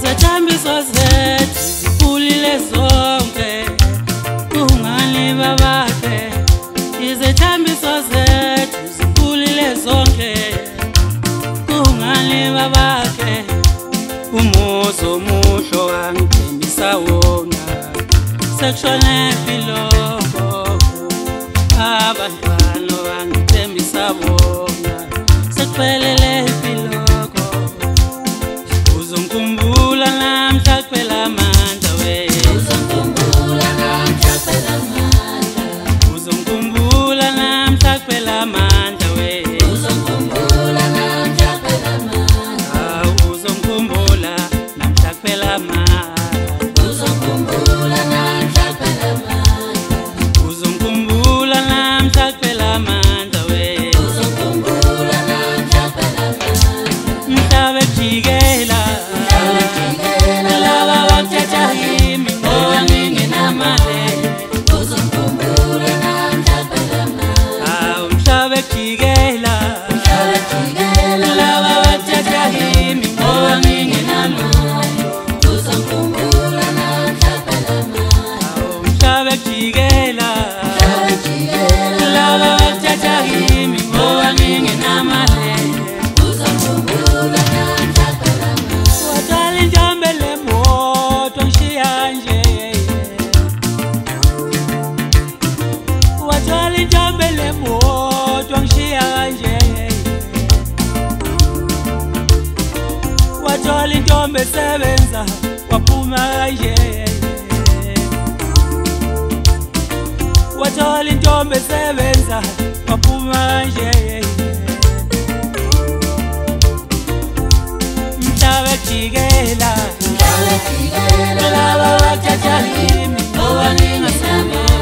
Izathambiso zethu ziphulile zonke, kungani babakhe. Izathambiso zethu ziphulile zonke, kungani babakhe. Umuzo muhlo wangithembisa wona, sekushone philoko. Abantwana wangithembisa wona, sekuphelele philoko. Uzongikhumbula namhla kuphela amandla we. Uzongikhumbula namhla kuphela amandla. Uzongikhumbula namhla kuphela amandla we. Uzongikhumbula namhla kuphela amandla. Uzongikhumbula namhla kuphela amandla. Uzongikhumbula namhla kuphela amandla. Uzongikhumbula namhla kuphela amandla we. Uzongikhumbula namhla kuphela amandla. Mhlaba ejikela laba bathatha yimi ngoba ngingenamali. Uzongikhumbula namhla kuphela amandla. Mhlaba ejikela laba bathatha yimi ngoba ngingenamali. Uzongikhumbula namhla kuphela amandla. Mhlaba ejikela laba bathatha yimi ngoba ngingenamali. Uzongikhumbula namhla kuphela amandla. Wathwala intombi lemoto ngishiya nje. Wathwala intombi lemoto ngishiya nje. Wathwala intombi esebenza waphuma kanje. Wathwala intombi esebenza waphuma kanje. Mhlaba ejikela laba bathatha yimi ngoba ngingenamali.